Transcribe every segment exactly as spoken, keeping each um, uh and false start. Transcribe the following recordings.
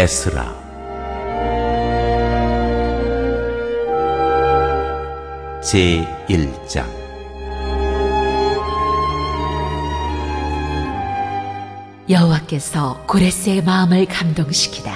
에스라. 제일 장. 여호와께서 고레스의 마음을 감동시키다.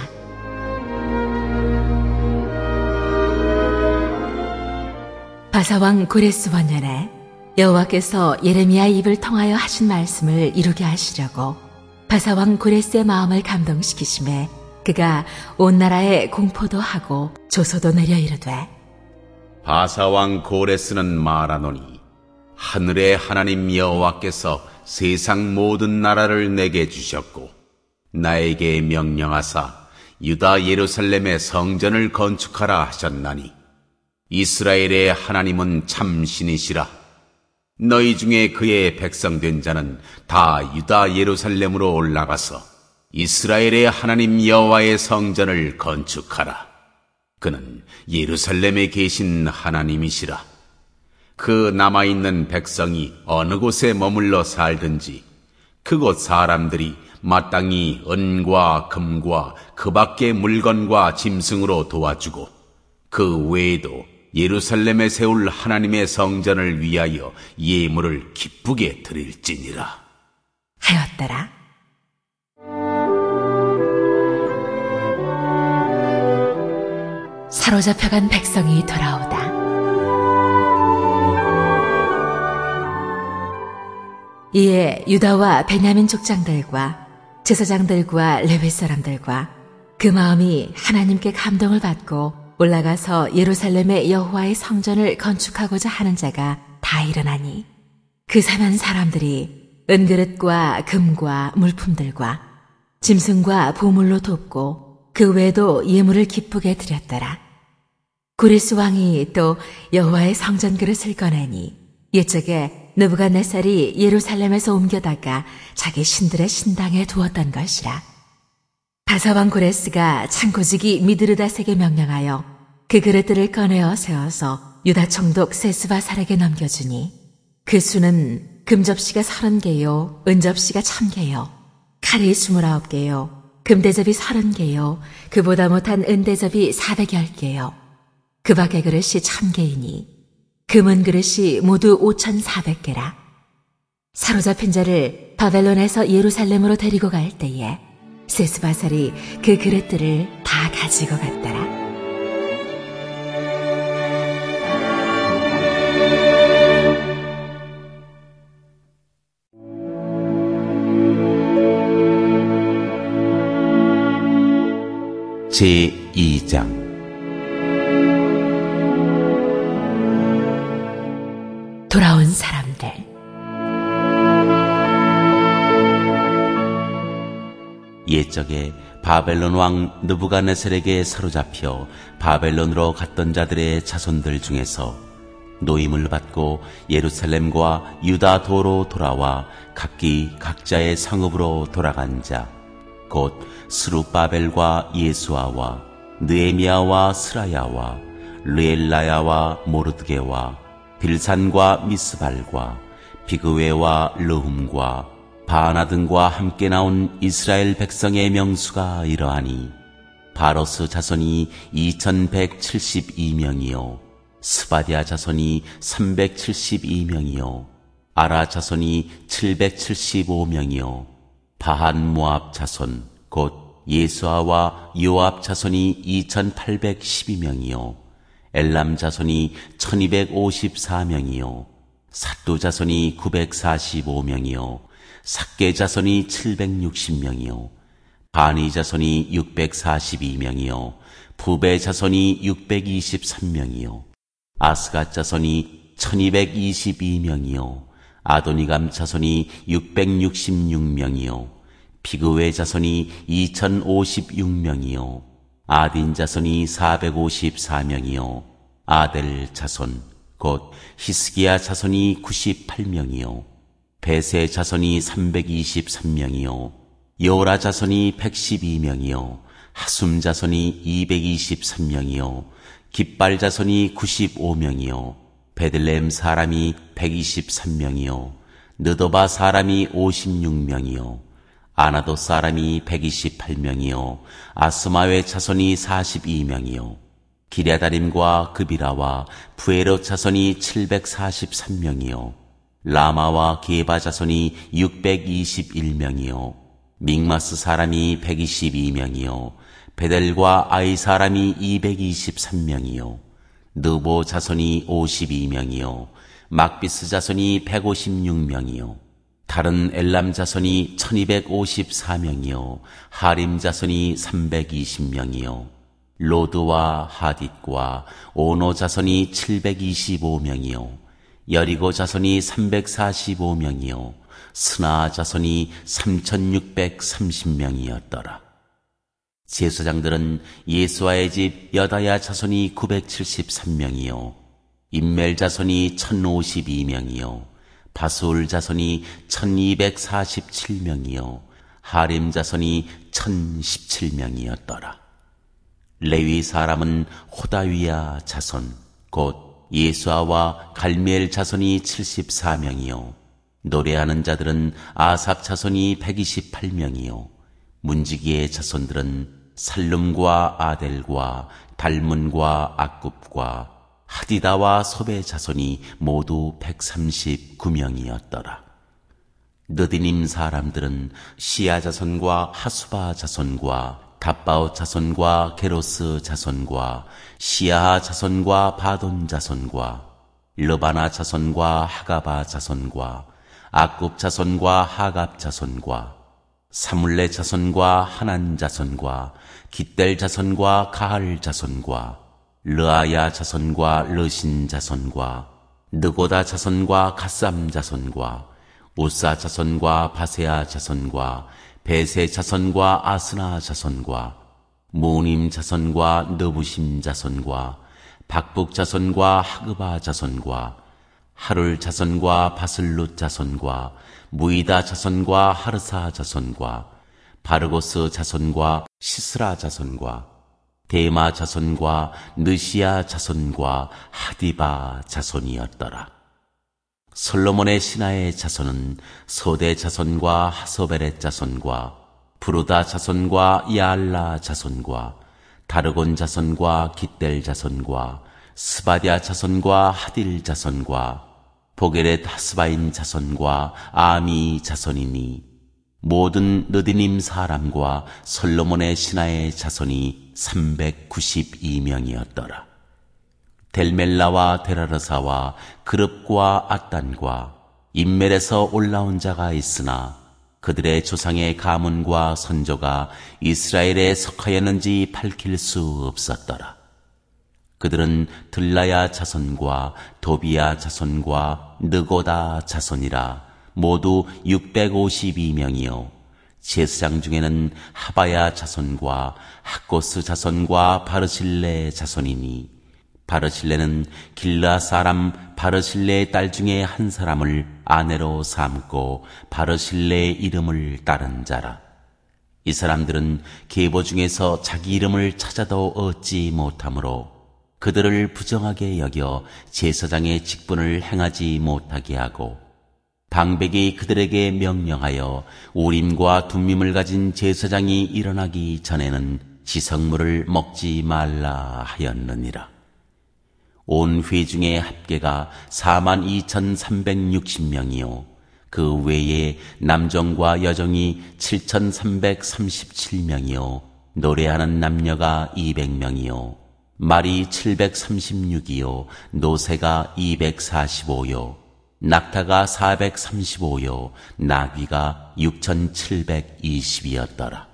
바사왕 고레스 원년에 여호와께서 예레미야의 입을 통하여 하신 말씀을 이루게 하시려고 바사왕 고레스의 마음을 감동시키심에 그가 온 나라에 공포도 하고 조소도 내려 이르되, 바사왕 고레스는 말하노니 하늘의 하나님 여호와께서 세상 모든 나라를 내게 주셨고 나에게 명령하사 유다 예루살렘의 성전을 건축하라 하셨나니 이스라엘의 하나님은 참 신이시라. 너희 중에 그의 백성된 자는 다 유다 예루살렘으로 올라가서 이스라엘의 하나님 여호와의 성전을 건축하라. 그는 예루살렘에 계신 하나님이시라. 그 남아있는 백성이 어느 곳에 머물러 살든지 그곳 사람들이 마땅히 은과 금과 그 밖의 물건과 짐승으로 도와주고 그 외에도 예루살렘에 세울 하나님의 성전을 위하여 예물을 기쁘게 드릴지니라 하였더라. 사로잡혀간 백성이 돌아오다. 이에 유다와 베냐민 족장들과 제사장들과 레위 사람들과 그 마음이 하나님께 감동을 받고 올라가서 예루살렘의 여호와의 성전을 건축하고자 하는 자가 다 일어나니 그 사는 사람들이 은그릇과 금과 물품들과 짐승과 보물로 돕고 그 외에도 예물을 기쁘게 드렸더라. 고레스 왕이 또 여호와의 성전 그릇을 꺼내니 옛적에 느부갓네살이 예루살렘에서 옮겨다가 자기 신들의 신당에 두었던 것이라. 바사왕 고레스가 창고지기 미드르닷에게 명령하여 그 그릇들을 꺼내어 세워서 유다 총독 세스바살에게 넘겨주니 그 수는 금접시가 서른 개요, 은접시가 천 개요, 칼이 스물아홉 개요, 금대접이 서른 개요, 그보다 못한 은대접이 사백열 개요, 그 밖의 그릇이 천 개이니 금은 그릇이 모두 오천사백 개라. 사로잡힌 자를 바벨론에서 예루살렘으로 데리고 갈 때에 세스바살이 그 그릇들을 다 가지고 갔더라. 제이 장. 돌아온 사람들. 옛적에 바벨론 왕 느부갓네살에게 사로잡혀 바벨론으로 갔던 자들의 자손들 중에서 노임을 받고 예루살렘과 유다 도로 돌아와 각기 각자의 성읍으로 돌아간 자, 곧 스룹바벨과 예수아와 느헤미야와 스라야와 르엘라야와 모르드게와 빌산과 미스발과 비그웨와 르훔과 바나 등과 함께 나온 이스라엘 백성의 명수가 이러하니 바로스 자손이 이천백칠십이 명이요 스바디아 자손이 삼백칠십이 명이요 아라 자손이 칠백칠십오 명이요 바한 모압 자손 곧 예수아와 요압 자손이 이천팔백십이 명이요 엘람 자손이 천이백오십사 명이요 삿두 자손이 구백사십오 명이요 삭게 자손이 칠백육십 명이요 바니 자손이 육백사십이 명이요 부베 자손이 육백이십삼 명이요 아스갓 자손이 천이백이십이 명이요 아도니감 자손이 육백육십육 명이요 비그웨 자손이 이천오십육 명이요 아딘 자손이 사백오십사 명이요 아델 자손 곧 히스기야 자손이 구십팔 명이요 베세 자손이 삼백이십삼 명이요 요라 자손이 백십이 명이요 하숨 자손이 이백이십삼 명이요 깃발 자손이 구십오 명이요 베들레헴 사람이 백이십삼 명이요 느도바 사람이 오십육 명이요 아나도 사람이 백이십팔 명이요 아스마의 자손이 사십이 명이요 기랴다림과 그비라와 부에로 자손이 칠백사십삼 명이요 라마와 게바 자손이 육백이십일 명이요 믹마스 사람이 백이십이 명이요 베델과 아이 사람이 이백이십삼 명이요 느보 자손이 오십이 명이요 막비스 자손이 백오십육 명이요 다른 엘람 자손이 천이백오십사 명이요 하림 자손이 삼백이십 명이요 로드와 하딧과 오노 자손이 칠백이십오 명이요 여리고 자손이 삼백사십오 명이요 스나 자손이 삼천육백삼십 명이었더라. 제사장들은 예수아의 집 여다야 자손이 구백칠십삼 명이요 임멜 자손이 천오십이 명이요 바술 자손이 천이백사십칠 명이요 하림 자손이 천십칠 명이었더라. 레위 사람은 호다위야 자손 곧 예수아와 갈미엘 자손이 칠십사 명이요 노래하는 자들은 아삽 자손이 백이십팔 명이요 문지기의 자손들은 살룸과 아델과 달문과 악굽과 하디다와 소베 자손이 모두 백삼십구 명이었더라. 느디님 사람들은 시아 자손과 하수바 자손과 답바오 자손과 게로스 자손과 시아하 자손과 바돈 자손과 르바나 자손과 하가바 자손과 악굽 자손과 하갑 자손과 사물레 자손과 하난 자손과 깃델 자손과 가할 자손과 르아야 자손과 르신 자손과 느고다 자손과 갓삼 자손과 우사 자손과 바세아 자손과 베세 자손과 아스나 자손과 모님 자손과 느부심 자손과 박북 자손과 하그바 자손과 하룰 자손과 바슬룻 자손과 무이다 자손과 하르사 자손과 바르고스 자손과 시스라 자손과 데마 자손과 느시아 자손과 하디바 자손이었더라. 솔로몬의 신하의 자손은 소대 자손과 하소베렛 자손과 부르다 자손과 야알라 자손과 다르곤 자손과 깃델 자손과 스바디아 자손과 하딜 자손과 보게렛 하스바인 자손과 아미 자손이니 모든 느디님 사람과 솔로몬의 신하의 자손이 삼백구십이 명이었더라. 델멜라와 데라르사와 그룹과 앗단과 인멜에서 올라온 자가 있으나 그들의 조상의 가문과 선조가 이스라엘에 속하였는지 밝힐 수 없었더라. 그들은 들라야 자손과 도비야 자손과 느고다 자손이라 모두 육백오십이 명이요 제사장 중에는 하바야 자손과 학고스 자손과 바르실레 자손이니 바르실레는 길라 사람 바르실레의 딸 중에 한 사람을 아내로 삼고 바르실레의 이름을 따른 자라. 이 사람들은 계보 중에서 자기 이름을 찾아도 얻지 못하므로 그들을 부정하게 여겨 제사장의 직분을 행하지 못하게 하고 방백이 그들에게 명령하여 우림과 둠밈을 가진 제사장이 일어나기 전에는 지성물을 먹지 말라 하였느니라. 온 회중의 합계가 사만 이천삼백육십 명이요 그 외에 남정과 여정이 칠천삼백삼십칠 명이요 노래하는 남녀가 이백 명이요 말이 칠백삼십육이요 노새가 이백사십오요 낙타가 사백삼십오요 나귀가 육천칠백이십이었더라.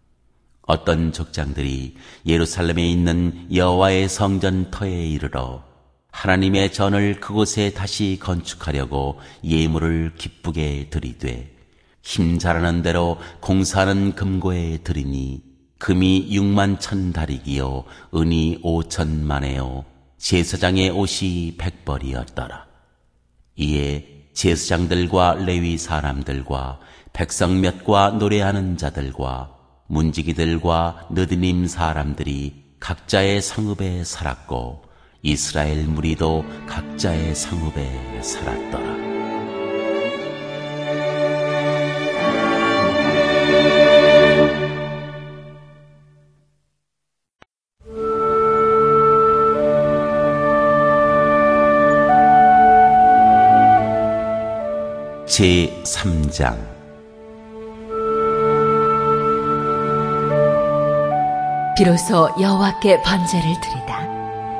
어떤 족장들이 예루살렘에 있는 여호와의 성전 터에 이르러 하나님의 전을 그곳에 다시 건축하려고 예물을 기쁘게 드리되 힘 자라는 대로 공사하는 금고에 드리니 금이 육만 천 다리기요 은이 오천 만에요 제사장의 옷이 백벌이었더라. 이에 제사장들과 레위 사람들과 백성 몇과 노래하는 자들과 문지기들과 느디님 사람들이 각자의 성읍에 살았고 이스라엘 무리도 각자의 성읍에 살았더라. 제삼 장. 비로소 여호와께 번제를 드리다.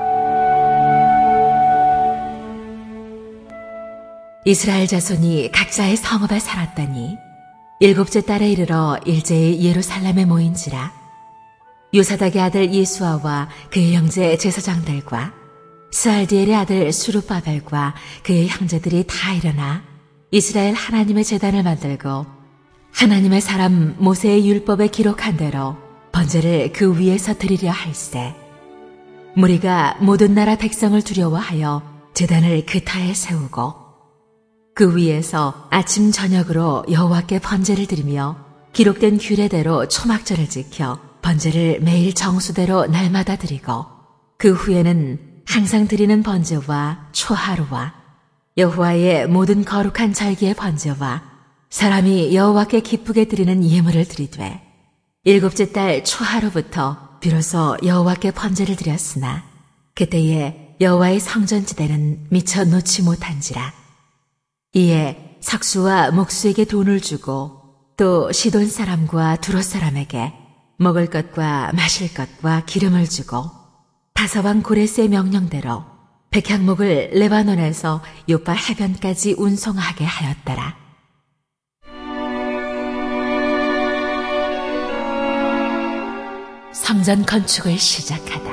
이스라엘 자손이 각자의 성읍에 살았더니 일곱째 달에 이르러 일제히 예루살렘에 모인지라. 요사닥의 아들 예수아와 그의 형제 제사장들과 스알디엘의 아들 수룹바벨과 그의 형제들이 다 일어나 이스라엘 하나님의 제단을 만들고 하나님의 사람 모세의 율법에 기록한 대로 번제를 그 위에서 드리려 할세. 무리가 모든 나라 백성을 두려워하여 제단을 그 타에 세우고 그 위에서 아침 저녁으로 여호와께 번제를 드리며 기록된 규례대로 초막절을 지켜 번제를 매일 정수대로 날마다 드리고 그 후에는 항상 드리는 번제와 초하루와 여호와의 모든 거룩한 절기의 번제와 사람이 여호와께 기쁘게 드리는 예물을 드리되 일곱째 달 초하루부터 비로소 여호와께 번제를 드렸으나 그때에 여호와의 성전지대는 미처 놓지 못한지라. 이에 석수와 목수에게 돈을 주고 또 시돈 사람과 두롯 사람에게 먹을 것과 마실 것과 기름을 주고 다사왕 고레스의 명령대로 백향목을 레바논에서 요파 해변까지 운송하게 하였더라. 성전 건축을 시작하다.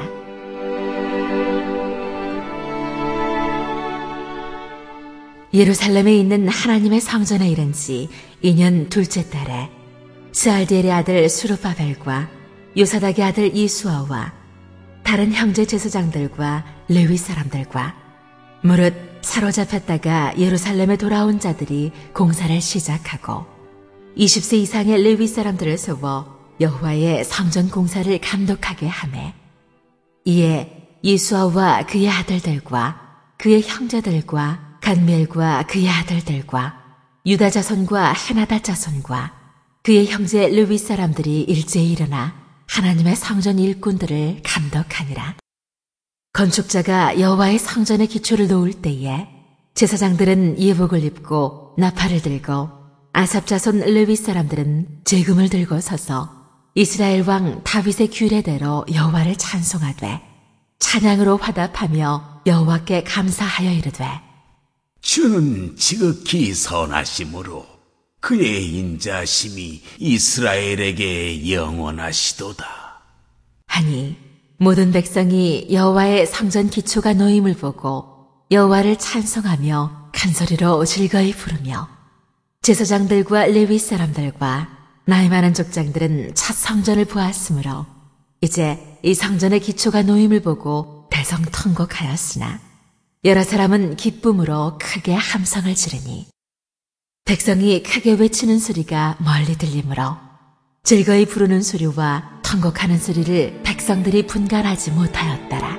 예루살렘에 있는 하나님의 성전에 이른 지 이 년 둘째 달에 스알디엘의 아들 수룹바벨과 요사닥의 아들 이수아와 다른 형제 제사장들과 레위 사람들과 무릇 사로잡혔다가 예루살렘에 돌아온 자들이 공사를 시작하고 이십 세 이상의 레위 사람들을 세워 여호와의 성전 공사를 감독하게 하매 이에 이수아와 그의 아들들과 그의 형제들과 간멜과 그의 아들들과 유다 자손과 헤나다 자손과 그의 형제 르위 사람들이 일제히 일어나 하나님의 성전 일꾼들을 감독하니라. 건축자가 여호와의 성전의 기초를 놓을 때에 제사장들은 예복을 입고 나팔을 들고 아삽 자손 르위 사람들은 제금을 들고 서서 이스라엘 왕 다윗의 규례대로 여호와를 찬송하되 찬양으로 화답하며 여호와께 감사하여 이르되 주는 지극히 선하심으로 그의 인자심이 이스라엘에게 영원하시도다. 하니 모든 백성이 여호와의 성전 기초가 놓임을 보고 여호와를 찬송하며 큰 소리로 즐거이 부르며 제사장들과 레위 사람들과 나이 많은 족장들은 첫 성전을 보았으므로 이제 이 성전의 기초가 놓임을 보고 대성통곡하였으나 여러 사람은 기쁨으로 크게 함성을 지르니 백성이 크게 외치는 소리가 멀리 들리므로 즐거이 부르는 소리와 통곡하는 소리를 백성들이 분간하지 못하였더라.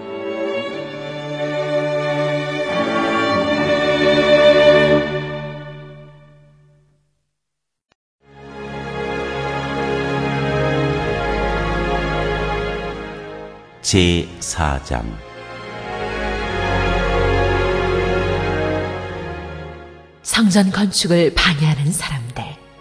제사 장. 성전 건축을 방해하는 사람들.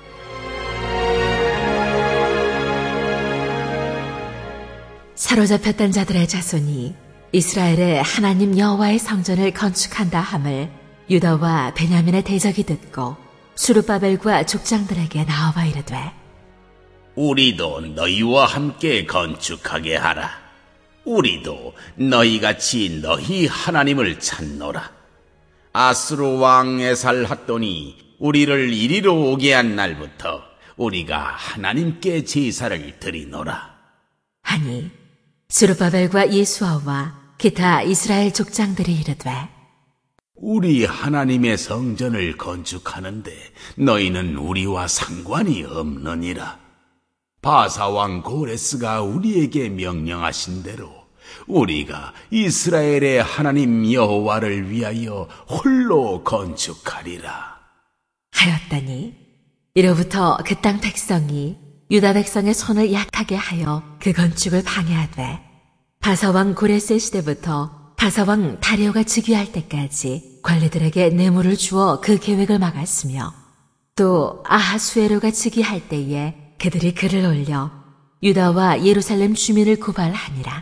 사로잡혔던 자들의 자손이 이스라엘의 하나님 여호와의 성전을 건축한다 함을 유다와 베냐민의 대적이 듣고 수룹바벨과 족장들에게 나와봐 이르되 우리도 너희와 함께 건축하게 하라. 우리도 너희같이 너희 하나님을 찾노라. 아스루 왕 에살핫돈이 우리를 이리로 오게 한 날부터 우리가 하나님께 제사를 드리노라. 하니 수룹바벨과 예수아와 기타 이스라엘 족장들이 이르되 우리 하나님의 성전을 건축하는데 너희는 우리와 상관이 없느니라. 바사왕 고레스가 우리에게 명령하신 대로 우리가 이스라엘의 하나님 여호와를 위하여 홀로 건축하리라 하였다니 이로부터 그 땅 백성이 유다 백성의 손을 약하게 하여 그 건축을 방해하되 바사왕 고레스의 시대부터 바사왕 다리오가 즉위할 때까지 관리들에게 뇌물을 주어 그 계획을 막았으며 또 아하수에로가 즉위할 때에 그들이 글을 올려 유다와 예루살렘 주민을 고발하니라.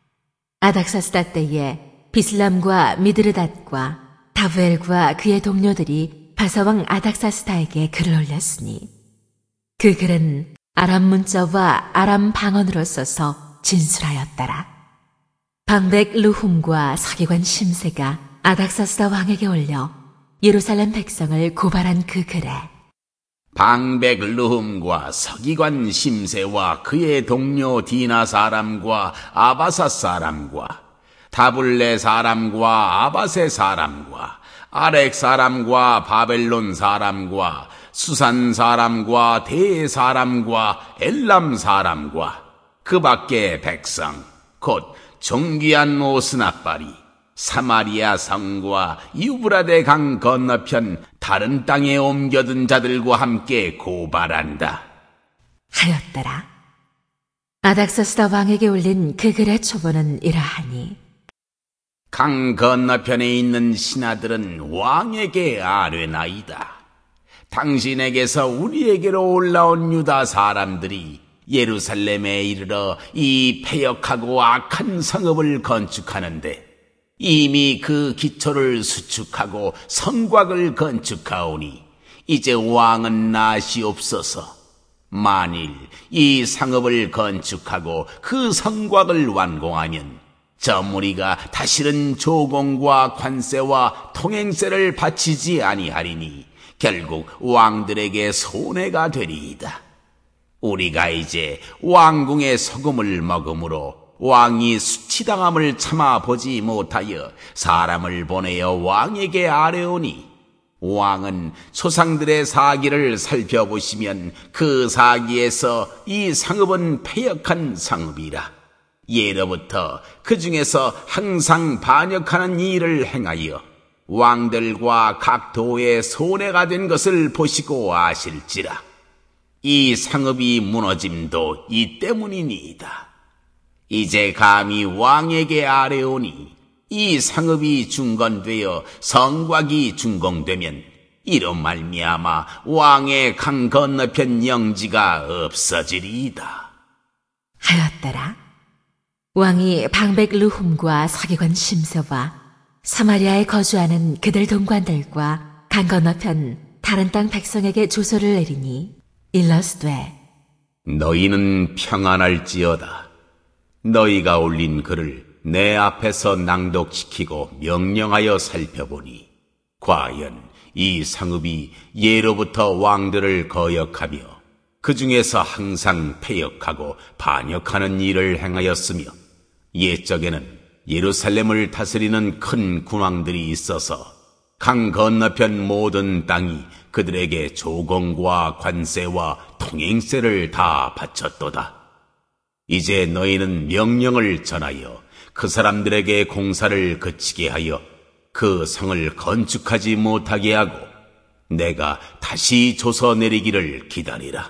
아닥사스다 때에 비슬람과 미드르닷과 다부엘과 그의 동료들이 바사왕 아닥사스다에게 글을 올렸으니 그 글은 아람 문자와 아람 방언으로 써서 진술하였더라. 방백 르훔과 서기관 심세가 아닥사스다 왕에게 올려 예루살렘 백성을 고발한 그 글에 방백 르훔과 서기관 심세와 그의 동료 디나 사람과 아바사 사람과 다블레 사람과 아바세 사람과 아렉 사람과 바벨론 사람과 수산 사람과 대 사람과 엘람 사람과 그 밖의 백성 곧 존귀한 오스나빨이 사마리아 성과 유브라데 강 건너편 다른 땅에 옮겨든 자들과 함께 고발한다 하였더라. 아닥사스다 왕에게 올린 그 글의 초본은 이러하니 강 건너편에 있는 신하들은 왕에게 아뢰나이다. 당신에게서 우리에게로 올라온 유다 사람들이 예루살렘에 이르러 이 패역하고 악한 성읍을 건축하는데 이미 그 기초를 수축하고 성곽을 건축하오니 이제 왕은 나시옵소서. 만일 이 성읍을 건축하고 그 성곽을 완공하면 저 무리가 다시는 조공과 관세와 통행세를 바치지 아니하리니 결국 왕들에게 손해가 되리이다. 우리가 이제 왕궁의 소금을 먹음으로 왕이 수치당함을 참아보지 못하여 사람을 보내어 왕에게 아뢰오니 왕은 조상들의 사기를 살펴보시면 그 사기에서 이 성읍은 패역한 성읍이라. 예로부터 그 중에서 항상 반역하는 일을 행하여 왕들과 각 도에 손해가 된 것을 보시고 아실지라. 이 성읍이 무너짐도 이 때문이니이다. 이제 감히 왕에게 아뢰오니 이 성읍이 중건되어 성곽이 준공되면 이로 말미암아 왕의 강 건너편 영지가 없어지리이다 하였더라. 왕이 방백 르훔과 서기관 심세와 사마리아에 거주하는 그들 동관들과 강 건너편 다른 땅 백성에게 조서를 내리니 일러스되 너희는 평안할지어다. 너희가 올린 글을 내 앞에서 낭독시키고 명령하여 살펴보니 과연 이 성읍이 예로부터 왕들을 거역하며 그 중에서 항상 패역하고 반역하는 일을 행하였으며 옛적에는 예루살렘을 다스리는 큰 군왕들이 있어서 강 건너편 모든 땅이 그들에게 조공과 관세와 통행세를 다 바쳤도다. 이제 너희는 명령을 전하여 그 사람들에게 공사를 그치게 하여 그 성을 건축하지 못하게 하고 내가 다시 조서 내리기를 기다리라.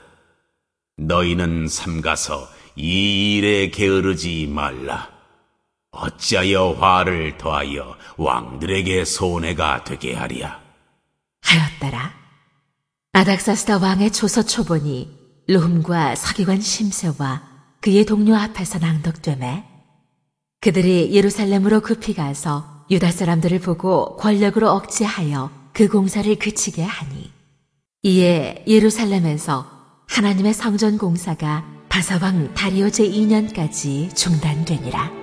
너희는 삼가서 이 일에 게으르지 말라. 어찌하여 화를 더하여 왕들에게 손해가 되게 하랴. 하였더라. 아닥사스다 왕의 조서 초본이 르훔과 서기관 심세와 그의 동료 앞에서 낭독되매 그들이 예루살렘으로 급히 가서 유다 사람들을 보고 권력으로 억제하여 그 공사를 그치게 하니 이에 예루살렘에서 하나님의 성전 공사가 바사왕 다리오 제이 년까지 중단되니라.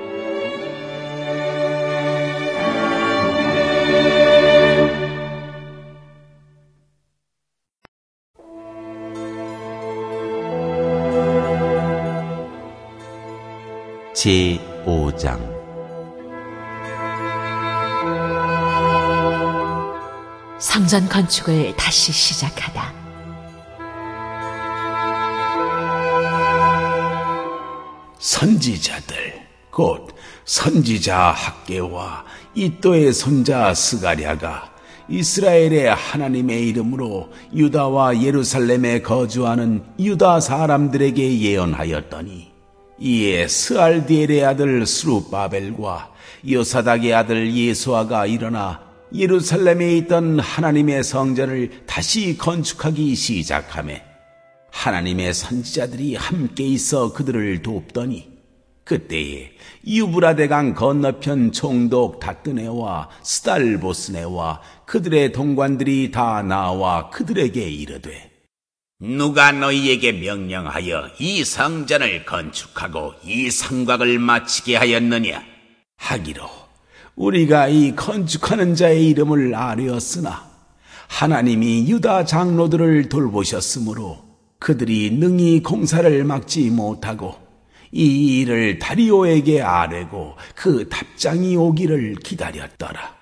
제오 장 성전 건축을 다시 시작하다. 선지자들 곧 선지자 학개와 이또의 손자 스가랴가 이스라엘의 하나님의 이름으로 유다와 예루살렘에 거주하는 유다 사람들에게 예언하였더니 이에 스알디엘의 아들 스룹바벨과 요사닥의 아들 예수아가 일어나 예루살렘에 있던 하나님의 성전을 다시 건축하기 시작하매 하나님의 선지자들이 함께 있어 그들을 돕더니 그때에 유브라데강 건너편 총독 다뜨네와 스달보스네와 그들의 동관들이 다 나와 그들에게 이르되 누가 너희에게 명령하여 이 성전을 건축하고 이 성곽을 마치게 하였느냐? 하기로 우리가 이 건축하는 자의 이름을 아뢰었으나 하나님이 유다 장로들을 돌보셨으므로 그들이 능히 공사를 막지 못하고 이 일을 다리오에게 아뢰고 그 답장이 오기를 기다렸더라.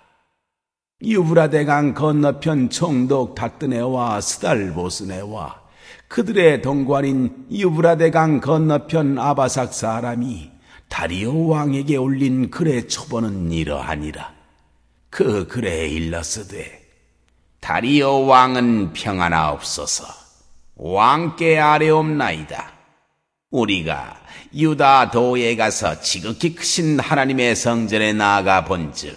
유브라데강 건너편 총독 다뜨네와 스달보스네와 그들의 동관인 유브라데강 건너편 아바삭 사람이 다리오 왕에게 올린 글의 초본은 이러하니라. 그 글에 일렀으되 다리오 왕은 평안하옵소서. 왕께 아뢰옵나이다. 우리가 유다 도에 가서 지극히 크신 하나님의 성전에 나아가 본즉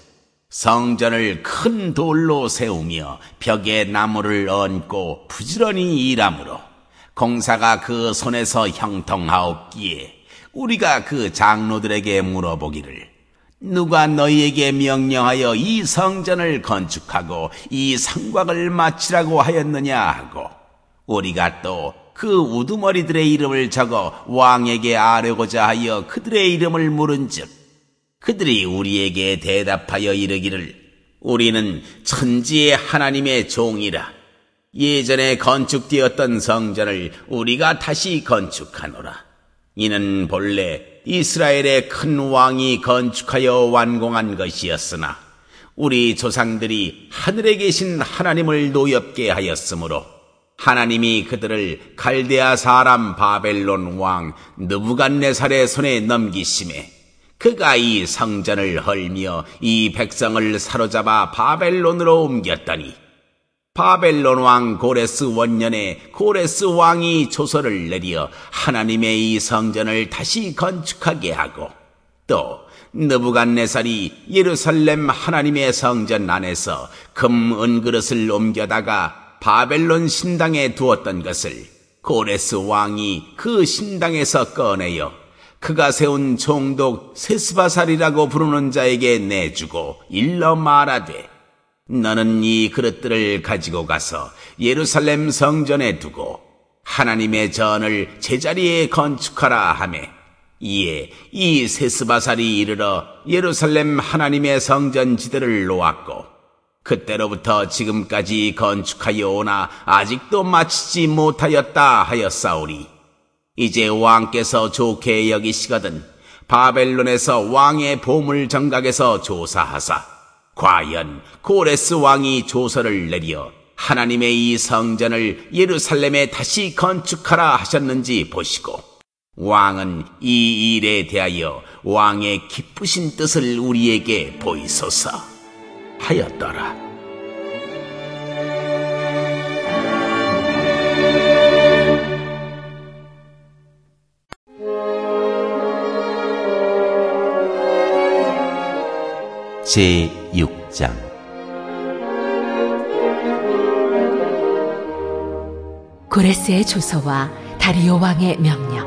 성전을 큰 돌로 세우며 벽에 나무를 얹고 부지런히 일하므로 공사가 그 손에서 형통하옵기에 우리가 그 장로들에게 물어보기를 누가 너희에게 명령하여 이 성전을 건축하고 이 성곽을 마치라고 하였느냐 하고 우리가 또 그 우두머리들의 이름을 적어 왕에게 아뢰고자 하여 그들의 이름을 물은즉 그들이 우리에게 대답하여 이르기를 우리는 천지의 하나님의 종이라. 예전에 건축되었던 성전을 우리가 다시 건축하노라. 이는 본래 이스라엘의 큰 왕이 건축하여 완공한 것이었으나 우리 조상들이 하늘에 계신 하나님을 노엽게 하였으므로 하나님이 그들을 갈대아 사람 바벨론 왕 느부갓네살의 손에 넘기심에 그가 이 성전을 헐며 이 백성을 사로잡아 바벨론으로 옮겼더니 바벨론 왕 고레스 원년에 고레스 왕이 조서를 내려 하나님의 이 성전을 다시 건축하게 하고 또 느부갓네살이 예루살렘 하나님의 성전 안에서 금 은그릇을 옮겨다가 바벨론 신당에 두었던 것을 고레스 왕이 그 신당에서 꺼내어 그가 세운 총독 세스바살이라고 부르는 자에게 내주고 일러 말하되 너는 이 그릇들을 가지고 가서 예루살렘 성전에 두고 하나님의 전을 제자리에 건축하라 하매 이에 이 세스바살이 이르러 예루살렘 하나님의 성전 지대를 놓았고 그때로부터 지금까지 건축하여 오나 아직도 마치지 못하였다 하였사오니 이제 왕께서 좋게 여기시거든 바벨론에서 왕의 보물 정각에서 조사하사 과연 고레스 왕이 조서를 내려 하나님의 이 성전을 예루살렘에 다시 건축하라 하셨는지 보시고 왕은 이 일에 대하여 왕의 기쁘신 뜻을 우리에게 보이소서 하였더라. 제육 장 고레스의 조서와 다리오 왕의 명령.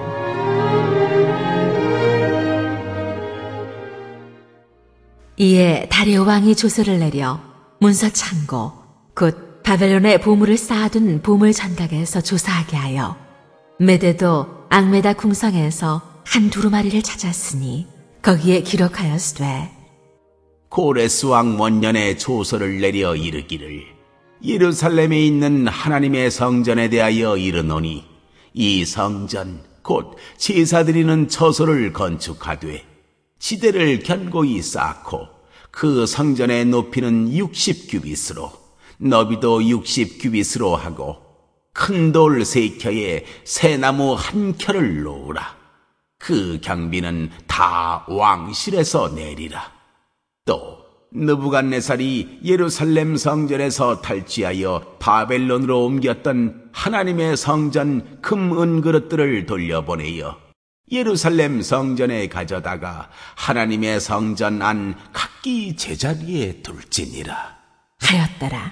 이에 다리오 왕이 조서를 내려 문서 창고 곧 바벨론의 보물을 쌓아둔 보물 전각에서 조사하게 하여 메데도 앙메다 궁성에서 한 두루마리를 찾았으니 거기에 기록하였으되 고레스 왕 원년에 조서를 내려 이르기를 예루살렘에 있는 하나님의 성전에 대하여 이르노니 이 성전 곧 제사드리는 처소를 건축하되 지대를 견고히 쌓고 그 성전의 높이는 육십 규빗으로 너비도 육십 규빗으로 하고 큰 돌 세 켜에 새나무 한 켜를 놓으라. 그 경비는 다 왕실에서 내리라. 또 느부갓네살이 예루살렘 성전에서 탈취하여 바벨론으로 옮겼던 하나님의 성전 금 은그릇들을 돌려보내어 예루살렘 성전에 가져다가 하나님의 성전 안 각기 제자리에 둘지니라 하였더라.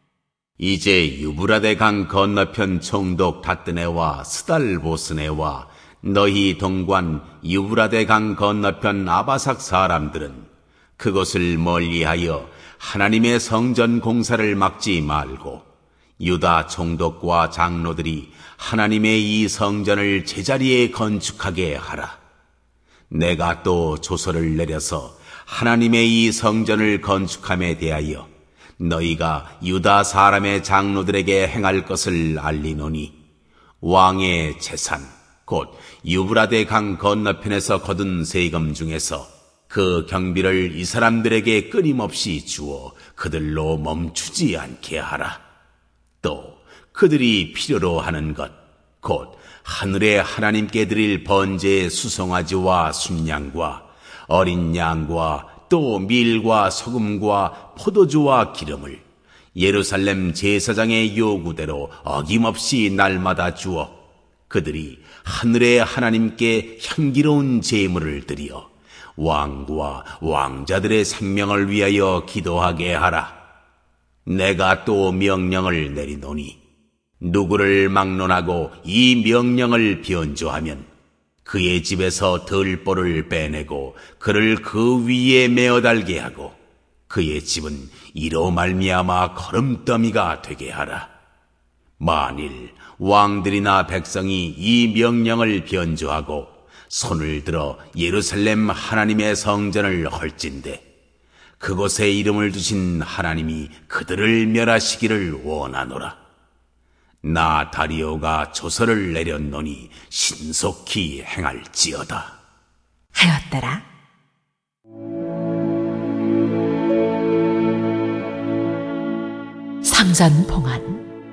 이제 유브라데 강 건너편 총독 다뜨네와 스달보스네와 너희 동관 유브라데 강 건너편 아바삭 사람들은 그것을 멀리하여 하나님의 성전 공사를 막지 말고 유다 총독과 장로들이 하나님의 이 성전을 제자리에 건축하게 하라. 내가 또 조서를 내려서 하나님의 이 성전을 건축함에 대하여 너희가 유다 사람의 장로들에게 행할 것을 알리노니 왕의 재산 곧 유브라데 강 건너편에서 거둔 세금 중에서 그 경비를 이 사람들에게 끊임없이 주어 그들로 멈추지 않게 하라. 또 그들이 필요로 하는 것 곧 하늘의 하나님께 드릴 번제의 수송아지와 순양과 어린 양과 또 밀과 소금과 포도주와 기름을 예루살렘 제사장의 요구대로 어김없이 날마다 주어 그들이 하늘의 하나님께 향기로운 제물을 드려 왕과 왕자들의 생명을 위하여 기도하게 하라. 내가 또 명령을 내리노니 누구를 막론하고 이 명령을 변조하면 그의 집에서 들보를 빼내고 그를 그 위에 메어 달게 하고 그의 집은 이로 말미암아 거름더미가 되게 하라. 만일 왕들이나 백성이 이 명령을 변조하고 손을 들어 예루살렘 하나님의 성전을 헐진대 그곳에 이름을 두신 하나님이 그들을 멸하시기를 원하노라. 나 다리오가 조서를 내렸노니 신속히 행할지어다 하였더라. 성전 봉헌.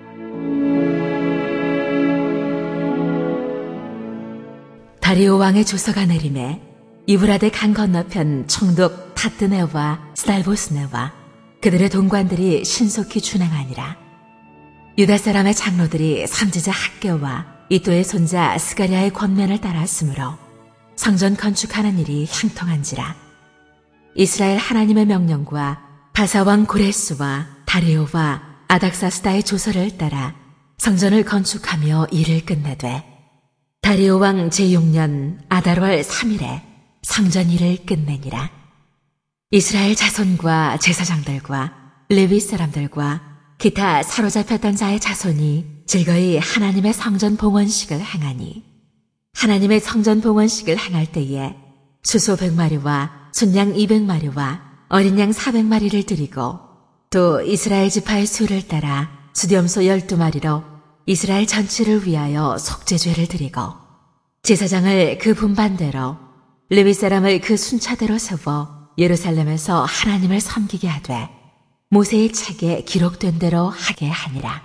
다리오 왕의 조서가 내림에 유브라데 강 건너편 총독 다뜨네와 스달보스네와 그들의 동관들이 신속히 준행하니라. 유다 사람의 장로들이 선지자 학개와 이또의 손자 스가랴의 권면을 따랐으므로 성전 건축하는 일이 형통한지라. 이스라엘 하나님의 명령과 바사왕 고레스와 다리오와 아닥사스다의 조서를 따라 성전을 건축하며 일을 끝내되 다리오 왕 제육 년 아달월 삼 일에 성전 일을 끝내니라. 이스라엘 자손과 제사장들과 레위 사람들과 기타 사로잡혔던 자의 자손이 즐거이 하나님의 성전 봉헌식을 행하니 하나님의 성전 봉헌식을 행할 때에 수소 백 마리와 순양 이백 마리와 어린 양 사백 마리를 드리고 또 이스라엘 지파의 수를 따라 수렴소 열두 마리로 이스라엘 전체를 위하여 속죄죄를 드리고 제사장을 그 분반대로 레위 사람을 그 순차대로 세워 예루살렘에서 하나님을 섬기게 하되 모세의 책에 기록된 대로 하게 하니라.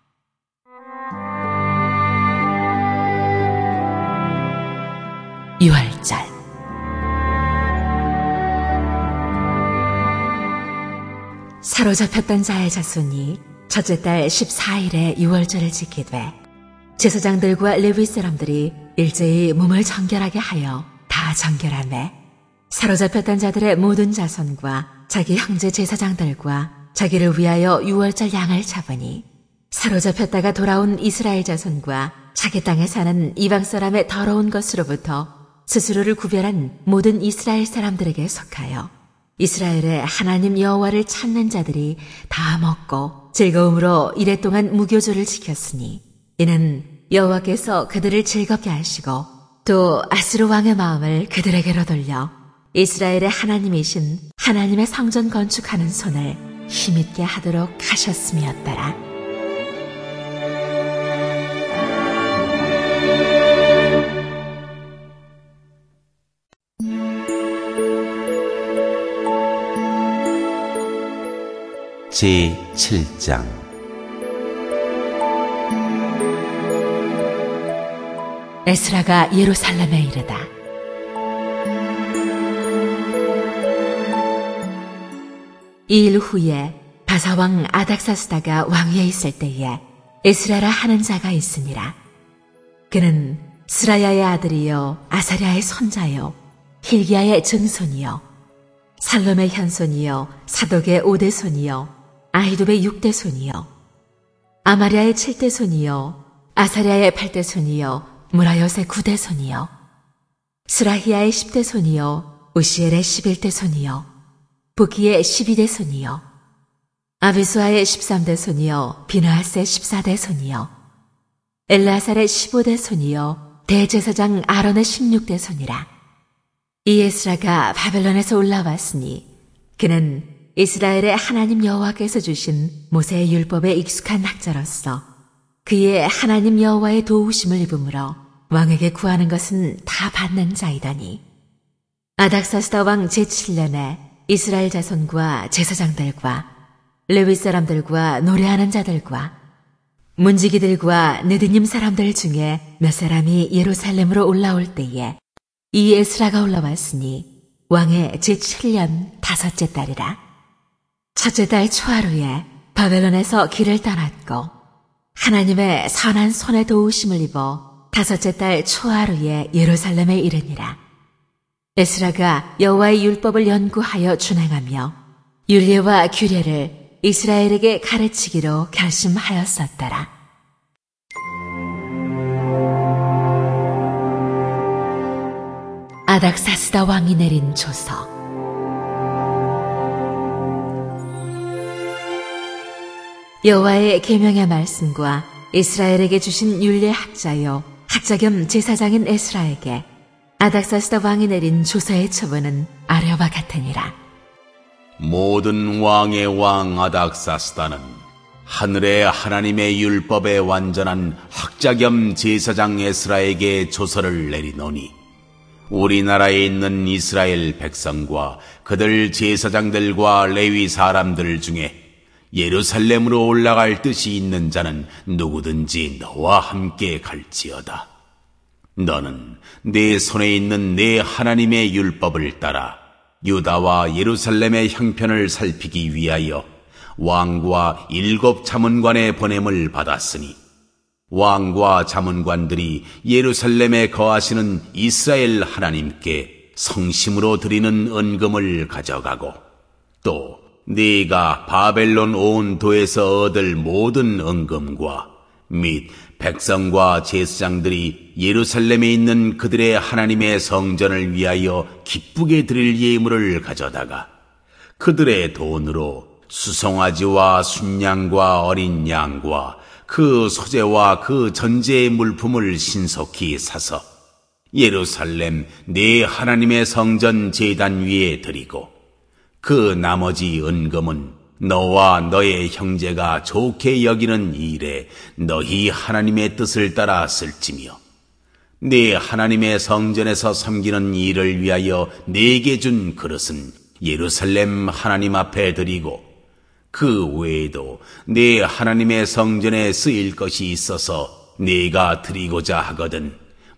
유월절. 사로잡혔던 자의 자손이 첫째 달 십사 일에 유월절을 지키되 제사장들과 레위 사람들이 일제히 몸을 정결하게 하여 다 정결하매 사로잡혔던 자들의 모든 자손과 자기 형제 제사장들과 자기를 위하여 유월절 양을 잡으니 사로잡혔다가 돌아온 이스라엘 자손과 자기 땅에 사는 이방 사람의 더러운 것으로부터 스스로를 구별한 모든 이스라엘 사람들에게 속하여 이스라엘의 하나님 여호와를 찾는 자들이 다 먹고 즐거움으로 이랫동안 무교조를 지켰으니 이는 여호와께서 그들을 즐겁게 하시고 또 아스루 왕의 마음을 그들에게로 돌려 이스라엘의 하나님이신 하나님의 성전 건축하는 손을 힘있게 하도록 하셨음이었더라. 제칠 장. 에스라가 예루살렘에 이르다. 이 일 후에 바사왕 아닥사스다가 왕위에 있을 때에 에스라라 하는 자가 있으니라. 그는 스라야의 아들이요 아사랴의 손자요 힐기야의 증손이요 살롬의 현손이요 사독의 오대손이요 아히둡의 육대손이요 아마랴의 칠대손이요 아사랴의 팔대손이요 무라요의 구대손이요 스라히야의 십대손이요 우시엘의 십일대손이요 부키의 십이대손이요 아비수아의 십삼대손이요 비느하스의 십사대손이요 엘라살의 십오대손이요 대제사장 아론의 십육대손이라. 이 에스라가 바벨론에서 올라왔으니 그는 이스라엘의 하나님 여호와께서 주신 모세의 율법에 익숙한 학자로서 그의 하나님 여호와의 도우심을 입음으로 왕에게 구하는 것은 다 받는 자이더니 아닥사스다 왕 제칠 년에 이스라엘 자손과 제사장들과 레위 사람들과 노래하는 자들과 문지기들과 느드님 사람들 중에 몇 사람이 예루살렘으로 올라올 때에 이 에스라가 올라왔으니 왕의 제칠 년 다섯째 달이라. 첫째 달 초하루에 바벨론에서 길을 떠났고 하나님의 선한 손에 도우심을 입어 다섯째 달 초하루에 예루살렘에 이르니라. 에스라가 여호와의 율법을 연구하여 준행하며 율례와 규례를 이스라엘에게 가르치기로 결심하였었더라. 아닥사스다 왕이 내린 조서. 여호와의 계명의 말씀과 이스라엘에게 주신 율례 학자요 학자 겸 제사장인 에스라에게 아닥사스다 왕이 내린 조서의 처분은 아래와 같으니라. 모든 왕의 왕 아닥사스다는 하늘의 하나님의 율법에 완전한 학자 겸 제사장 에스라에게 조서를 내리노니 우리나라에 있는 이스라엘 백성과 그들 제사장들과 레위 사람들 중에 예루살렘으로 올라갈 뜻이 있는 자는 누구든지 너와 함께 갈지어다. 너는 내 손에 있는 내 하나님의 율법을 따라 유다와 예루살렘의 형편을 살피기 위하여 왕과 일곱 자문관의 보냄을 받았으니 왕과 자문관들이 예루살렘에 거하시는 이스라엘 하나님께 성심으로 드리는 은금을 가져가고 또 네가 바벨론 온 도에서 얻을 모든 은금과 및 백성과 제사장들이 예루살렘에 있는 그들의 하나님의 성전을 위하여 기쁘게 드릴 예물을 가져다가 그들의 돈으로 수송아지와 순양과 어린 양과 그 소재와 그 전제의 물품을 신속히 사서 예루살렘 내 하나님의 성전 제단 위에 드리고 그 나머지 은금은 너와 너의 형제가 좋게 여기는 일에 너희 하나님의 뜻을 따라 쓸지며 네 하나님의 성전에서 섬기는 일을 위하여 네게 준 그릇은 예루살렘 하나님 앞에 드리고 그 외에도 네 하나님의 성전에 쓰일 것이 있어서 네가 드리고자 하거든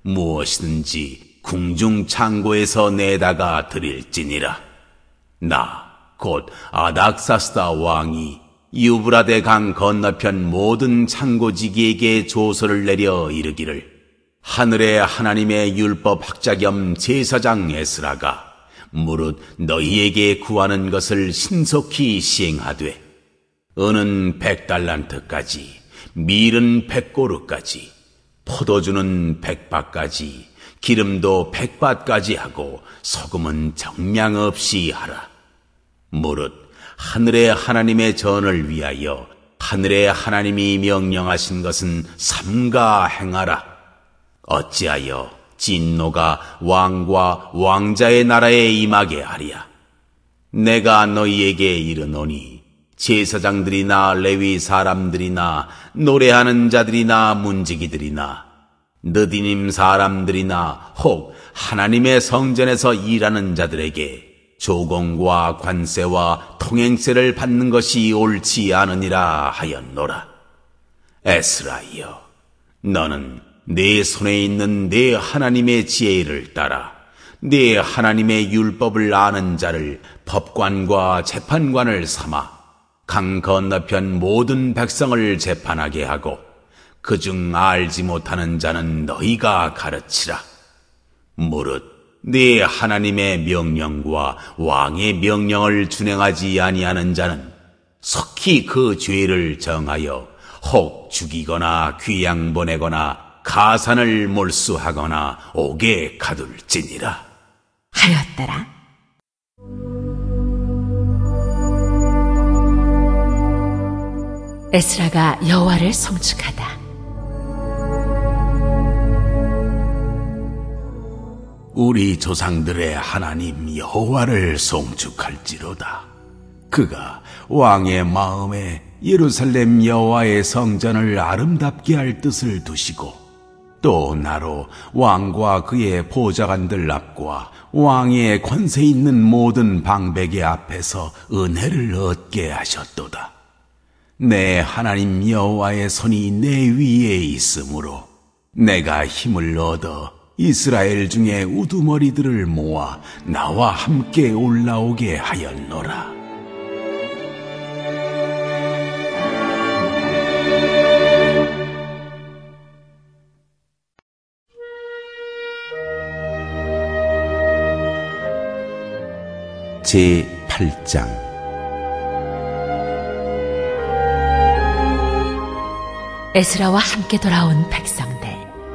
무엇이든지 궁중 창고에서 내다가 드릴지니라. 나 곧 아닥사스다 왕이 유브라데 강 건너편 모든 창고지기에게 조서를 내려 이르기를 하늘의 하나님의 율법 학자 겸 제사장 에스라가 무릇 너희에게 구하는 것을 신속히 시행하되 은은 백 달란트까지 밀은 백 고르까지 포도주는 백 밭까지 기름도 백 밭까지 하고 소금은 정량 없이 하라. 무릇 하늘의 하나님의 전을 위하여 하늘의 하나님이 명령하신 것은 삼가 행하라. 어찌하여 진노가 왕과 왕자의 나라에 임하게 하랴. 내가 너희에게 이르노니 제사장들이나 레위 사람들이나 노래하는 자들이나 문지기들이나 느디님 사람들이나 혹 하나님의 성전에서 일하는 자들에게 조공과 관세와 통행세를 받는 것이 옳지 않으니라 하였노라. 에스라여, 너는 내 손에 있는 내 하나님의 지혜를 따라 내 하나님의 율법을 아는 자를 법관과 재판관을 삼아 강 건너편 모든 백성을 재판하게 하고 그중 알지 못하는 자는 너희가 가르치라. 무릇 네 하나님의 명령과 왕의 명령을 준행하지 아니하는 자는 속히 그 죄를 정하여 혹 죽이거나 귀양 보내거나 가산을 몰수하거나 옥에 가둘지니라 하였더라. 에스라가 여호와를 송축하다. 우리 조상들의 하나님 여호와를 송축할지로다. 그가 왕의 마음에 예루살렘 여호와의 성전을 아름답게 할 뜻을 두시고 또 나로 왕과 그의 보좌관들 앞과 왕의 권세 있는 모든 방백의 앞에서 은혜를 얻게 하셨도다. 내 하나님 여호와의 손이 내 위에 있으므로 내가 힘을 얻어 이스라엘 중에 우두머리들을 모아 나와 함께 올라오게 하였노라. 제팔 장. 에스라와 함께 돌아온 백성들.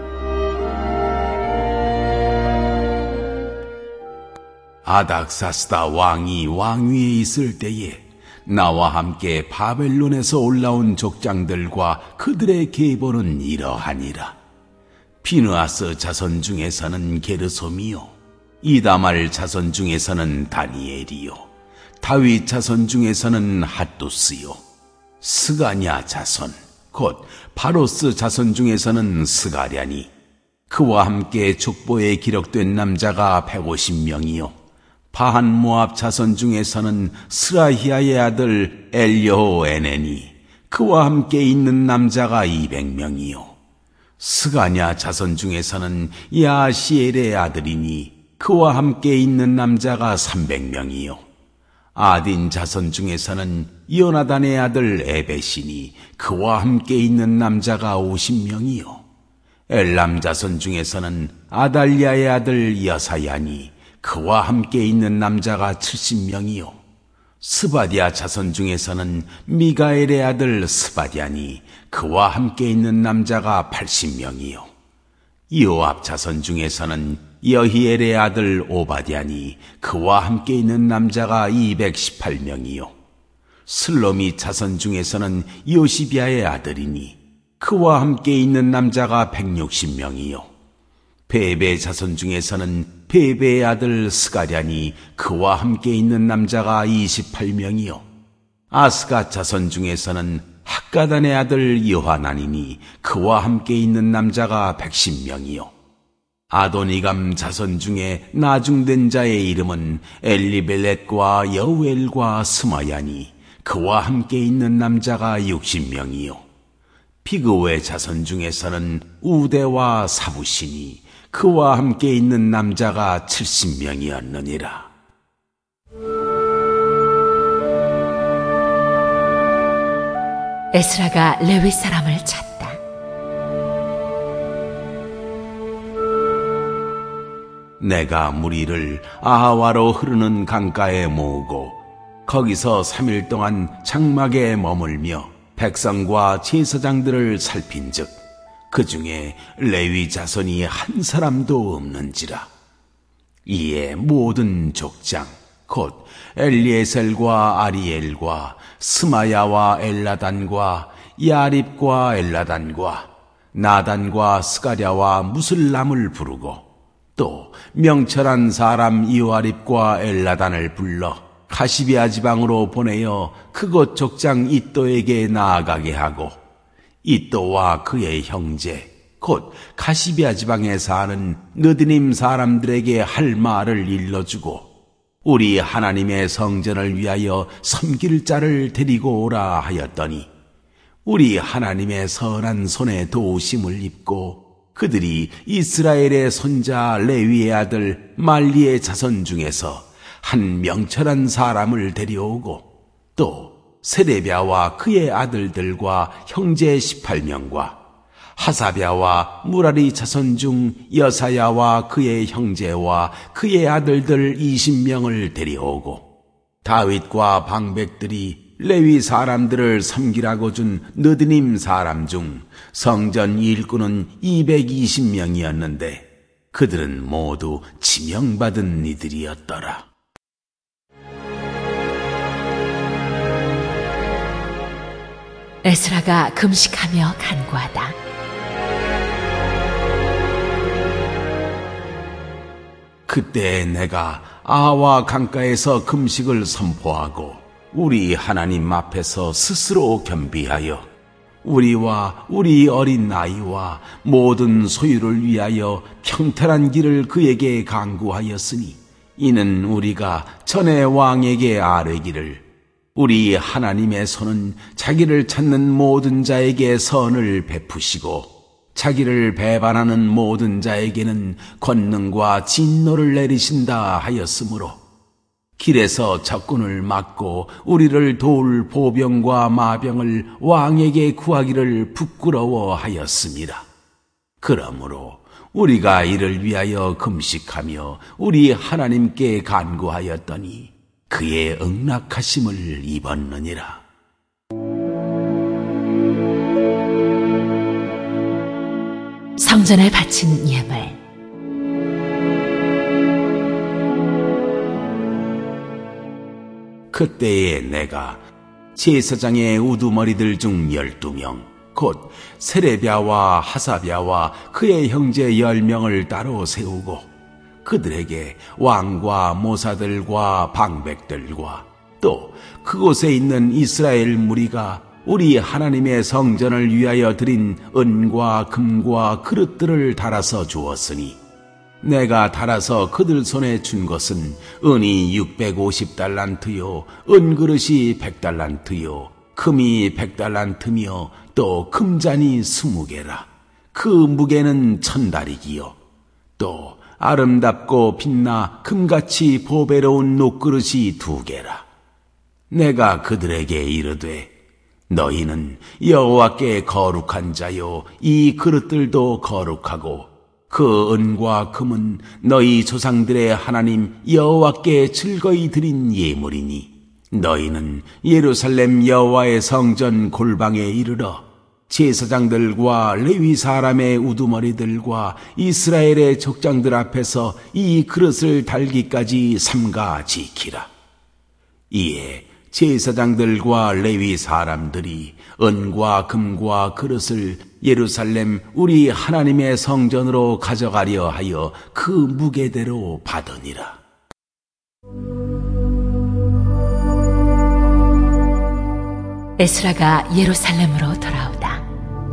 아닥사스다 왕이 왕위에 있을 때에 나와 함께 바벨론에서 올라온 족장들과 그들의 계보는 이러하니라. 비느하스 자손 중에서는 게르솜이요, 이다말 자손 중에서는 다니엘이요, 다윗 자손 중에서는 핫두스요, 스가냐 자손 곧 바로스 자손 중에서는 스가랴니, 그와 함께 족보에 기록된 남자가 백오십 명이요 바한 모압 자손 중에서는 스라히아의 아들 엘여호에네니, 그와 함께 있는 남자가 이백 명이요 스가냐 자손 중에서는 야시엘의 아들이니 그와 함께 있는 남자가 삼백 명이요 아딘 자손 중에서는 요나단의 아들 에벳이니 그와 함께 있는 남자가 오십 명이요 엘람 자손 중에서는 아달랴의 아들 여사야니 그와 함께 있는 남자가 칠십 명이요 스바디아 자손 중에서는 미가엘의 아들 스바디아니 그와 함께 있는 남자가 팔십 명이요 요압 자손 중에서는 여히엘의 아들 오바디아니 그와 함께 있는 남자가 이백십팔 명이요 슬로미 자손 중에서는 요시비아의 아들이니 그와 함께 있는 남자가 백육십 명이요 베베 자손 중에서는 베베의 아들 스가랴니 그와 함께 있는 남자가 이십팔 명이요 아스가 자손 중에서는 학가단의 아들 요하나니니 그와 함께 있는 남자가 백십 명이요 아도니감 자손 중에 나중된 자의 이름은 엘리벨렛과 여우엘과 스마야니 그와 함께 있는 남자가 육십 명이요 비그의 자손 중에서는 우대와 사부시니 그와 함께 있는 남자가 칠십 명이었느니라. 에스라가 레위 사람을 찾다. 내가 무리를 아하와로 흐르는 강가에 모으고 거기서 삼 일 동안 장막에 머물며 백성과 제사장들을 살핀즉 그 중에 레위 자손이 한 사람도 없는지라. 이에 모든 족장 곧 엘리에셀과 아리엘과 스마야와 엘라단과 야립과 엘라단과 나단과 스가랴와 무슬람을 부르고 또 명철한 사람 요아립과 엘라단을 불러 가시비아 지방으로 보내어 그곳 족장 이또에게 나아가게 하고 이또와 그의 형제 곧 가시비아 지방에 사는 느드님 사람들에게 할 말을 일러주고 우리 하나님의 성전을 위하여 섬길 자를 데리고 오라 하였더니 우리 하나님의 선한 손에 도우심을 입고 그들이 이스라엘의 손자 레위의 아들 말리의 자손 중에서 한 명철한 사람을 데려오고 또 세레비아와 그의 아들들과 형제 십팔 명과 하사랴와 무라리 자손 중 여사야와 그의 형제와 그의 아들들 이십 명을 데려오고 다윗과 방백들이 레위 사람들을 섬기라고 준 느드님 사람 중 성전 일꾼은 이백이십 명이었는데 그들은 모두 지명받은 이들이었더라. 에스라가 금식하며 간구하다. 그때 내가 아와 강가에서 금식을 선포하고 우리 하나님 앞에서 스스로 겸비하여 우리와 우리 어린 아이와 모든 소유를 위하여 평탄한 길을 그에게 간구하였으니 이는 우리가 전에 왕에게 아뢰기를 우리 하나님의 손은 자기를 찾는 모든 자에게 선을 베푸시고 자기를 배반하는 모든 자에게는 권능과 진노를 내리신다 하였으므로 길에서 적군을 막고 우리를 도울 보병과 마병을 왕에게 구하기를 부끄러워하였습니다. 그러므로 우리가 이를 위하여 금식하며 우리 하나님께 간구하였더니 그의 응낙하심을 입었느니라. 성전에 바친 예물. 그때에 내가 제사장의 우두머리들 중 열두 명, 곧 세레비야와 하사비야와 그의 형제 열 명을 따로 세우고 그들에게 왕과 모사들과 방백들과 또 그곳에 있는 이스라엘 무리가 우리 하나님의 성전을 위하여 드린 은과 금과 그릇들을 달아서 주었으니 내가 달아서 그들 손에 준 것은 은이 육백오십 달란트요 은그릇이 백 달란트요 금이 백 달란트며 또 금잔이 스무 개라. 그 무게는 천달이기요 또 아름답고 빛나 금같이 보배로운 녹그릇이 두 개라. 내가 그들에게 이르되 너희는 여호와께 거룩한 자요 이 그릇들도 거룩하고 그 은과 금은 너희 조상들의 하나님 여호와께 즐거이 드린 예물이니 너희는 예루살렘 여호와의 성전 골방에 이르러 제사장들과 레위 사람의 우두머리들과 이스라엘의 족장들 앞에서 이 그릇을 달기까지 삼가 지키라. 이에 제사장들과 레위 사람들이 은과 금과 그릇을 예루살렘 우리 하나님의 성전으로 가져가려 하여 그 무게대로 받으니라. 에스라가 예루살렘으로 돌아오다.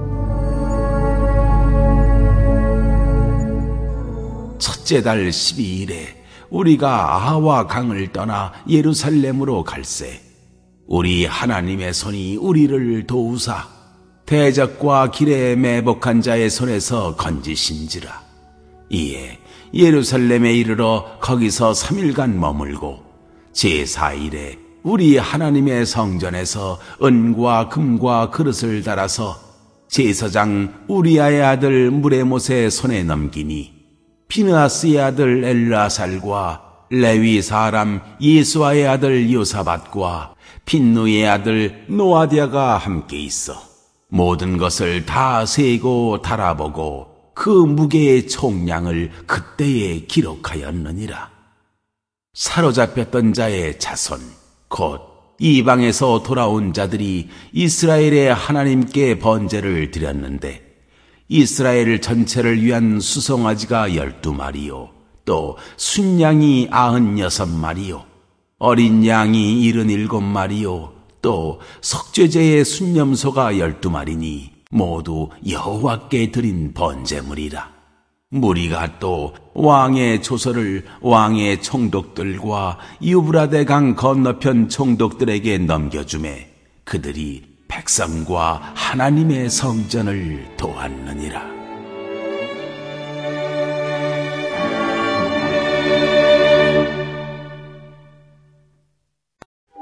첫째 달 십이 일에 우리가 아하와 강을 떠나 예루살렘으로 갈새 우리 하나님의 손이 우리를 도우사 대적과 길에 매복한 자의 손에서 건지신지라. 이에 예루살렘에 이르러 거기서 삼 일간 머물고 제사 일에 우리 하나님의 성전에서 은과 금과 그릇을 달아서 제사장 우리아의 아들 무레못의 손에 넘기니 피느하스의 아들 엘르아살과 레위 사람 예수아의 아들 요사밧과 빈누의 아들 노아디아가 함께 있어 모든 것을 다 세고 달아보고 그 무게의 총량을 그때에 기록하였느니라. 사로잡혔던 자의 자손 곧 이방에서 돌아온 자들이 이스라엘의 하나님께 번제를 드렸는데 이스라엘 전체를 위한 수송아지가 열두 마리요 또 순양이 아흔 여섯 마리요 어린 양이 일흔일곱 마리요 또 속죄제의 순념소가 열두 마리니 모두 여호와께 드린 번제물이라. 무리가 또 왕의 조서를 왕의 총독들과 유브라데 강 건너편 총독들에게 넘겨주매 그들이 백성과 하나님의 성전을 도왔느니라.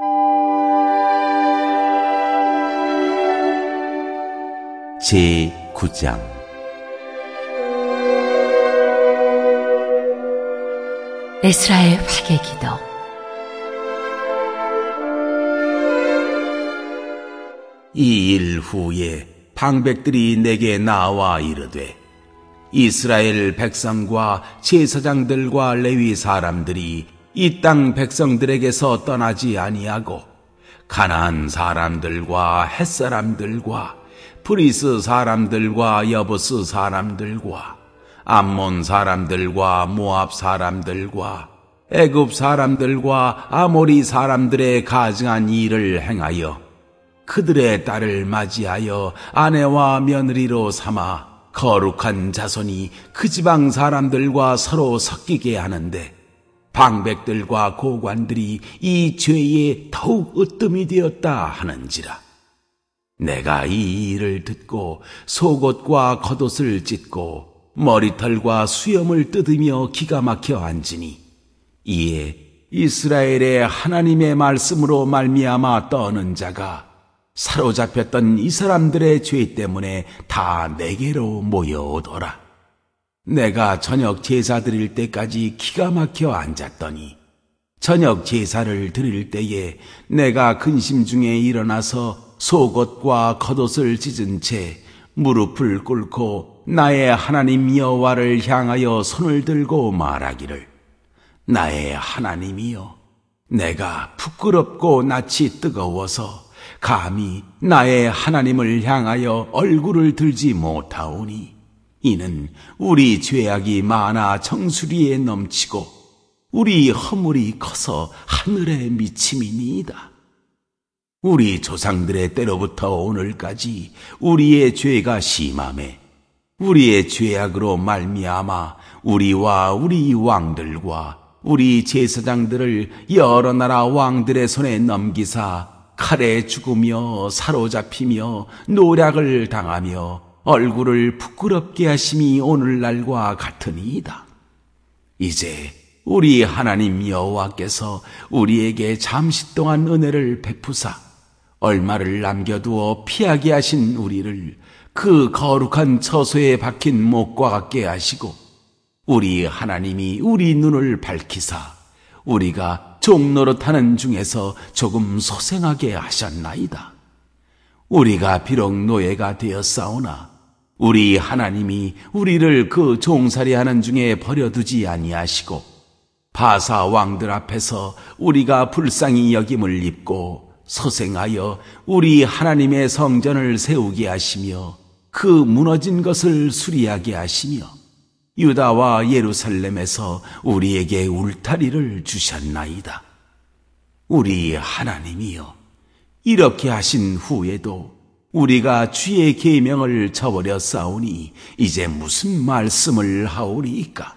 제구 구 장. 에스라의 회개기도. 이 일 후에 방백들이 내게 나와 이르되 이스라엘 백성과 제사장들과 레위 사람들이 이 땅 백성들에게서 떠나지 아니하고 가나안 사람들과 헷 사람들과 브리스 사람들과 여부스 사람들과 암몬 사람들과 모압 사람들과 애굽 사람들과 아모리 사람들의 가증한 일을 행하여 그들의 딸을 맞이하여 아내와 며느리로 삼아 거룩한 자손이 그 지방 사람들과 서로 섞이게 하는데 방백들과 고관들이 이 죄에 더욱 으뜸이 되었다 하는지라. 내가 이 일을 듣고 속옷과 겉옷을 찢고 머리털과 수염을 뜯으며 기가 막혀 앉으니 이에 이스라엘의 하나님의 말씀으로 말미암아 떠는 자가 사로잡혔던 이 사람들의 죄 때문에 다 내게로 모여오더라. 내가 저녁 제사 드릴 때까지 기가 막혀 앉았더니 저녁 제사를 드릴 때에 내가 근심 중에 일어나서 속옷과 겉옷을 찢은 채 무릎을 꿇고 나의 하나님 여호와를 향하여 손을 들고 말하기를 나의 하나님이여, 내가 부끄럽고 낯이 뜨거워서 감히 나의 하나님을 향하여 얼굴을 들지 못하오니 이는 우리 죄악이 많아 정수리에 넘치고 우리 허물이 커서 하늘에 미침이니이다. 우리 조상들의 때로부터 오늘까지 우리의 죄가 심하매 우리의 죄악으로 말미암아 우리와 우리 왕들과 우리 제사장들을 여러 나라 왕들의 손에 넘기사 칼에 죽으며 사로잡히며 노략을 당하며 얼굴을 부끄럽게 하심이 오늘날과 같으니이다. 이제 우리 하나님 여호와께서 우리에게 잠시 동안 은혜를 베푸사 얼마를 남겨두어 피하게 하신 우리를 그 거룩한 처소에 박힌 목과 같게 하시고 우리 하나님이 우리 눈을 밝히사 우리가 종노릇하는 중에서 조금 소생하게 하셨나이다. 우리가 비록 노예가 되었사오나 우리 하나님이 우리를 그 종살이하는 중에 버려두지 아니하시고 바사 왕들 앞에서 우리가 불쌍히 여김을 입고 소생하여 우리 하나님의 성전을 세우게 하시며 그 무너진 것을 수리하게 하시며 유다와 예루살렘에서 우리에게 울타리를 주셨나이다. 우리 하나님이여, 이렇게 하신 후에도 우리가 주의 계명을 저버려 싸우니 이제 무슨 말씀을 하오리이까?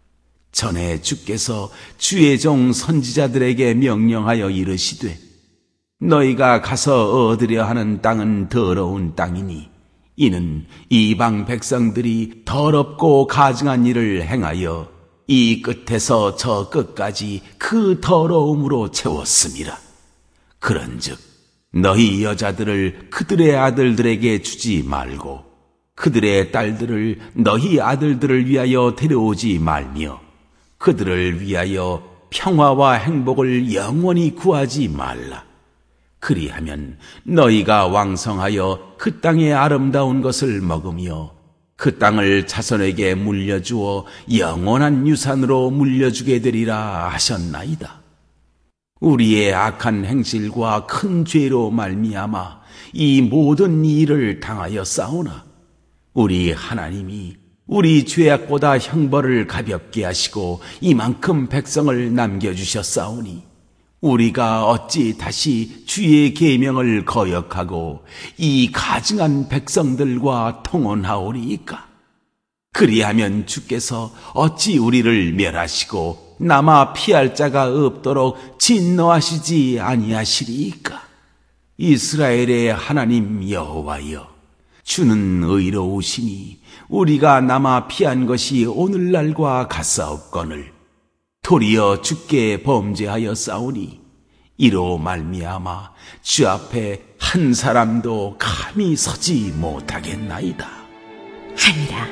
전에 주께서 주의 종 선지자들에게 명령하여 이르시되 너희가 가서 얻으려 하는 땅은 더러운 땅이니 이는 이방 백성들이 더럽고 가증한 일을 행하여 이 끝에서 저 끝까지 그 더러움으로 채웠음이라. 그런즉 너희 여자들을 그들의 아들들에게 주지 말고 그들의 딸들을 너희 아들들을 위하여 데려오지 말며 그들을 위하여 평화와 행복을 영원히 구하지 말라. 그리하면 너희가 왕성하여 그 땅의 아름다운 것을 먹으며 그 땅을 자손에게 물려주어 영원한 유산으로 물려주게 되리라 하셨나이다. 우리의 악한 행실과 큰 죄로 말미암아 이 모든 일을 당하여 싸우나 우리 하나님이 우리 죄악보다 형벌을 가볍게 하시고 이만큼 백성을 남겨주셨사오니 우리가 어찌 다시 주의 계명을 거역하고 이 가증한 백성들과 통혼하오리이까? 그리하면 주께서 어찌 우리를 멸하시고 남아 피할 자가 없도록 진노하시지 아니하시리이까? 이스라엘의 하나님 여호와여, 주는 의로우시니 우리가 남아 피한 것이 오늘날과 같사옵거늘 도리어 주께 범죄하여 싸우니 이로 말미암아 주 앞에 한 사람도 감히 서지 못하겠나이다. 하니라.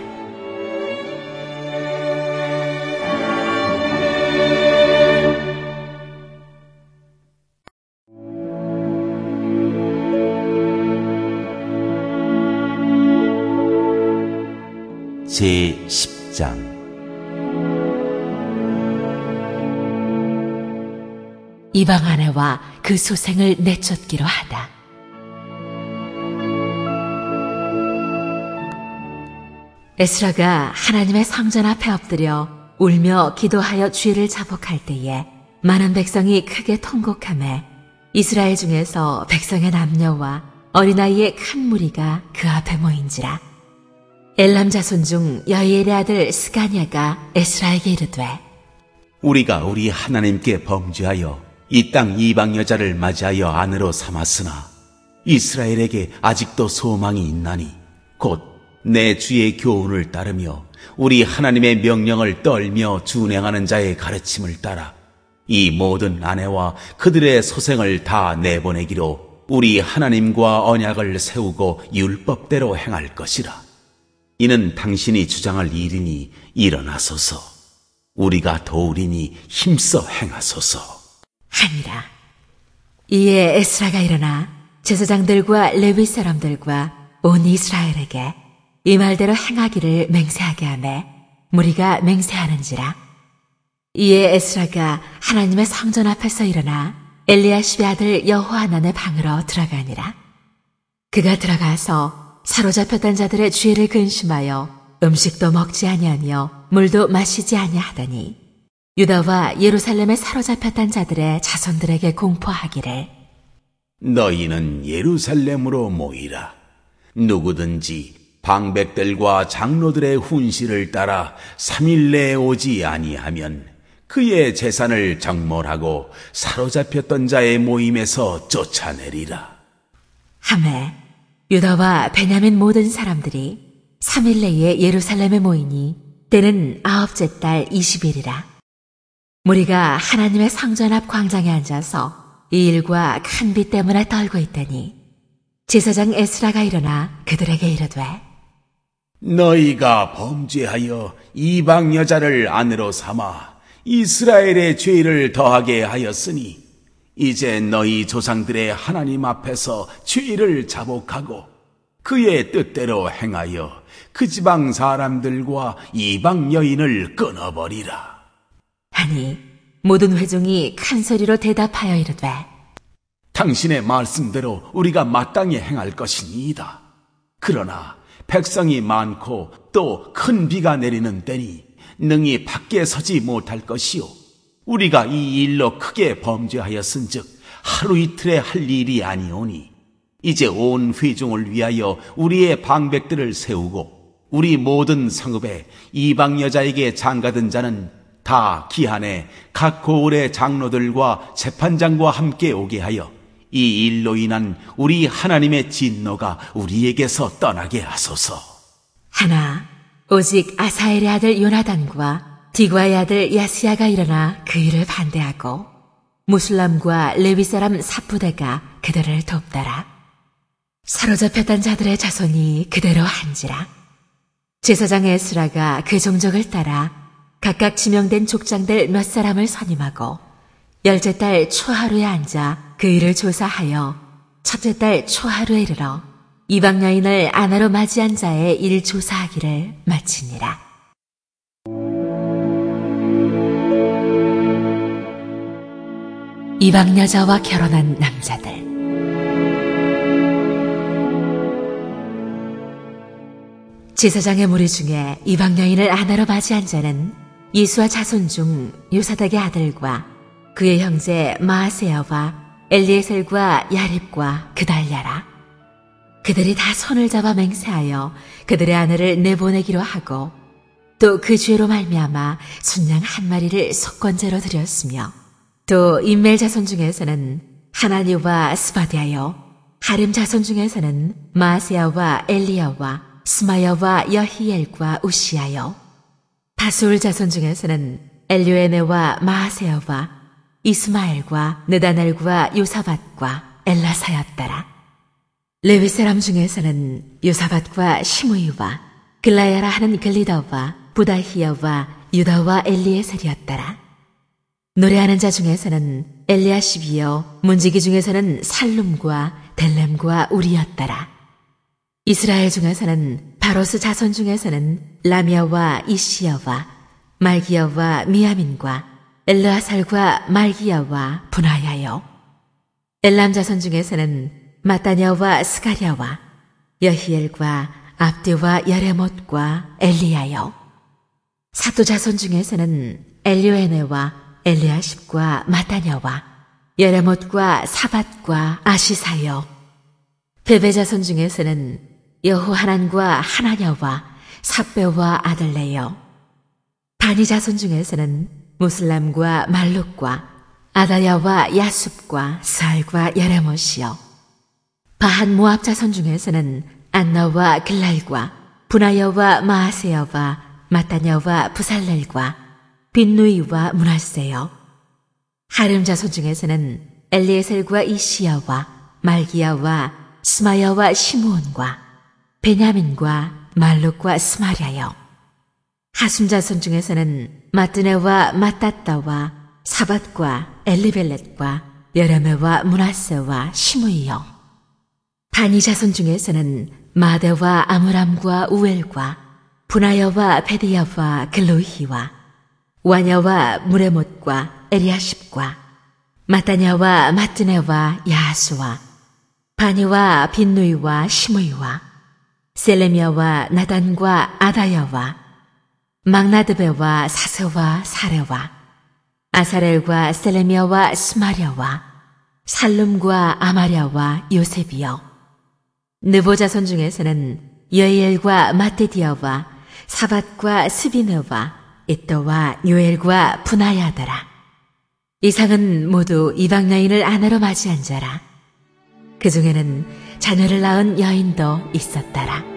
제십 장 이방 아내와 그 소생을 내쫓기로 하다. 에스라가 하나님의 성전 앞에 엎드려 울며 기도하여 주의를 자복할 때에 많은 백성이 크게 통곡하매 이스라엘 중에서 백성의 남녀와 어린아이의 큰 무리가 그 앞에 모인지라. 엘람 자손 중 여이엘의 아들 스가냐가 에스라에게 이르되 우리가 우리 하나님께 범죄하여 이 땅 이방 여자를 맞이하여 아내로 삼았으나 이스라엘에게 아직도 소망이 있나니 곧 내 주의 교훈을 따르며 우리 하나님의 명령을 떨며 준행하는 자의 가르침을 따라 이 모든 아내와 그들의 소생을 다 내보내기로 우리 하나님과 언약을 세우고 율법대로 행할 것이라. 이는 당신이 주장할 일이니 일어나소서. 우리가 도우리니 힘써 행하소서. 하니라. 이에 에스라가 일어나 제사장들과 레위 사람들과 온 이스라엘에게 이 말대로 행하기를 맹세하게 하매 무리가 맹세하는지라. 이에 에스라가 하나님의 성전 앞에서 일어나 엘리야십의 아들 여호하난의 방으로 들어가니라. 그가 들어가서 사로잡혔던 자들의 죄를 근심하여 음식도 먹지 아니하며 물도 마시지 아니하더니 유다와 예루살렘에 사로잡혔던 자들의 자손들에게 공포하기를 너희는 예루살렘으로 모이라. 누구든지 방백들과 장로들의 훈시를 따라 삼 일 내에 오지 아니하면 그의 재산을 정몰하고 사로잡혔던 자의 모임에서 쫓아내리라. 하매 유다와 베냐민 모든 사람들이 삼 일 내에 예루살렘에 모이니 때는 아홉째 달 이십 일이라. 무리가 하나님의 성전 앞 광장에 앉아서 이 일과 큰 비 때문에 떨고 있더니 제사장 에스라가 일어나 그들에게 이르되 너희가 범죄하여 이방 여자를 아내로 삼아 이스라엘의 죄를 더하게 하였으니 이제 너희 조상들의 하나님 앞에서 죄를 자복하고 그의 뜻대로 행하여 그 지방 사람들과 이방 여인을 끊어버리라. 하니 모든 회중이 큰 소리로 대답하여 이르되 당신의 말씀대로 우리가 마땅히 행할 것이니이다. 그러나 백성이 많고 또 큰 비가 내리는 때니 능히 밖에 서지 못할 것이요 우리가 이 일로 크게 범죄하였은즉 하루 이틀에 할 일이 아니오니 이제 온 회중을 위하여 우리의 방백들을 세우고 우리 모든 성읍에 이방 여자에게 장가든 자는 다 기한에 각 고을의 장로들과 재판장과 함께 오게 하여 이 일로 인한 우리 하나님의 진노가 우리에게서 떠나게 하소서. 하나 오직 아사엘의 아들 요나단과 디과의 아들 야스야가 일어나 그 일을 반대하고 무술람과 레위 사람 사푸대가 그들을 돕더라. 사로잡혔던 자들의 자손이 그대로 한지라. 제사장 에스라가 그 종족을 따라 각각 지명된 족장들 몇 사람을 선임하고 열째 달 초하루에 앉아 그 일을 조사하여 첫째 달 초하루에 이르러 이방 여인을 아내로 맞이한 자의 일 조사하기를 마치니라. 이방 여자와 결혼한 남자들. 제사장의 무리 중에 이방 여인을 아내로 맞이한 자는 이수와 자손 중 요사닥의 아들과 그의 형제 마아세야와 엘리에셀과 야립과 그달랴라. 그들이 다 손을 잡아 맹세하여 그들의 아내를 내보내기로 하고 또 그 죄로 말미암아 순양 한 마리를 속건제로 드렸으며 또 인멜 자손 중에서는 하나니와 스바디아요 하림 자손 중에서는 마아세야와 엘리야와 스마야와 여히엘과 우시야요 다술 자손 중에서는 엘료에네와 마아세야와 이스마엘과 느다넬과 요사밧과 엘라사였더라. 레위 사람 중에서는 요사밧과 시므이와 글라야라 하는 글리더와 부다히야와 유다와 엘리에셀이었더라. 노래하는 자 중에서는 엘리야십이요 문지기 중에서는 살룸과 델렘과 우리였더라. 이스라엘 중에서는 바로스 자손 중에서는 라미아와 이시야와 말기야와 미야민과 엘르아살과 말기야와 분하야요. 엘람 자손 중에서는 마따냐와 스가랴와 여히엘과 압디와 여레못과 엘리야요. 사또 자손 중에서는 엘리오에네와 엘리아십과 마따냐와 여레못과 사밧과 아시사요. 베베 자손 중에서는 여호하난과 하나냐와 삽베와 아들레요. 바니 자손 중에서는 무슬람과 말룩과 아다야와 야숲과 살과 여레못이요. 바한 모압 자손 중에서는 안나와 글랄과 분하야와 마아세야와 마따냐와 부살렐과 빈누이와 문하세요. 하름 자손 중에서는 엘리에셀과 이시야와 말기야와 스마야와 시므온과 베냐민과 말룩과 스마랴요. 하숨 자손 중에서는 마뜨네와 마따따와 사밧과 엘리벨렛과 여레메와 문하세와 시므이요. 바니 자손 중에서는 마데와 아므람과 우엘과 분하야와 베디야와 글로히와 와냐와 무레못과 에리아십과 마따냐와 마뜨네와 야수와 바니와 빈누이와 시므이와 셀레미야와 나단과 아다야와 막나드베와 사세와 사레와 아사렐과 셀레미야와 스마랴와 살룸과 아마랴와 요셉이요. 느보 자손 중에서는 여이엘과 마테디야와 사밧과 스비네와 이또와 요엘과 분하야더라. 이상은 모두 이방 여인을 아내로 맞이한 자라. 그 중에는 자녀를 낳은 여인도 있었더라.